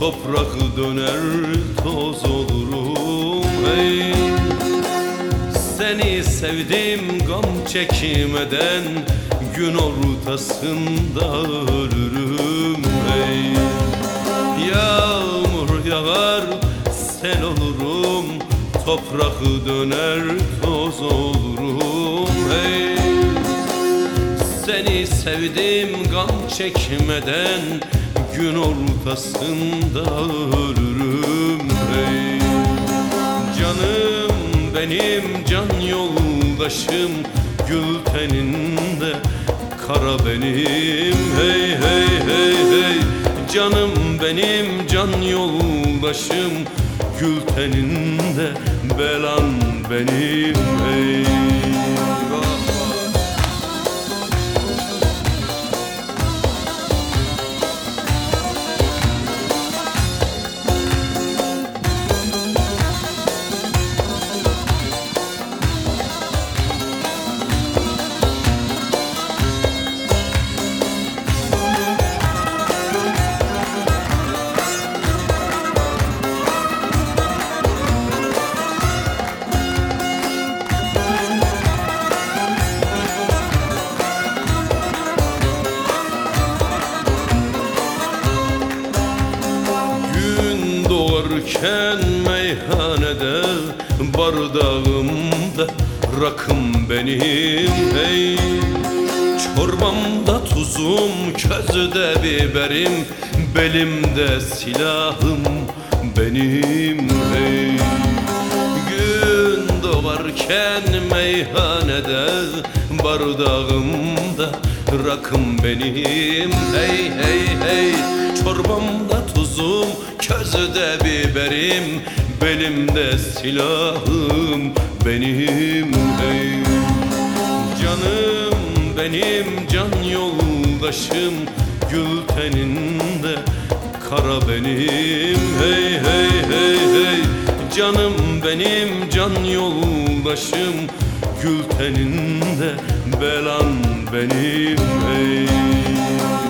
toprak döner toz olurum hey. Seni sevdim gam çekmeden, gün ortasında ölürüm hey. Yağmur yağar sel olurum, toprak döner toz olurum hey. Seni sevdim gam çekmeden, gün ortasında ölürüm hey. Canım benim can yoldaşım, gül teninde kara benim hey hey hey hey. Canım benim can yoldaşım, gül teninde belan benim hey. Doğarken meyhanede, bardağımda rakım benim hey. Çorbamda tuzum, közde biberim, belimde silahım benim hey. Gün doğarken meyhanede, bardağımda rakım benim hey hey hey. Çorbamda tuzum, közde biberim, belimde silahım benim hey. Canım benim can yoldaşım, gül teninde kara benim hey hey hey hey. Canım benim can yoldaşım, gül teninde belan benim hey.